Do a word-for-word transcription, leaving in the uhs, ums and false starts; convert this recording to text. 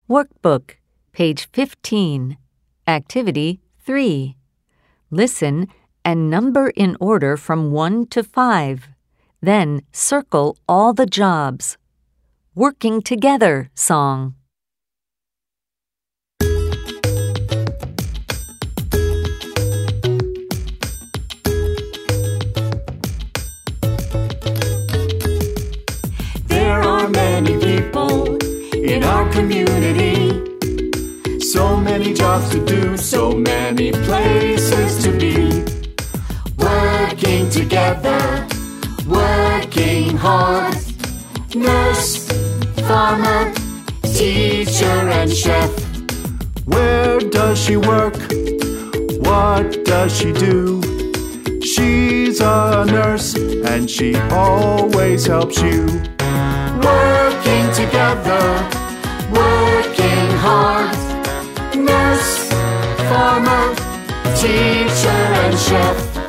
Workbook, page fifteen, Activity three. Listen and number in order from one to five. Then circle all the jobs. Working Together song. There are many people in our community, so many jobs to do, so many places to be. Working together, working hard. Nurse, farmer, teacher and chef. Where does she work? What does she do? She's a nurse and she always helps you. Working together, working hard. Nurse, farmer, teacher and chef.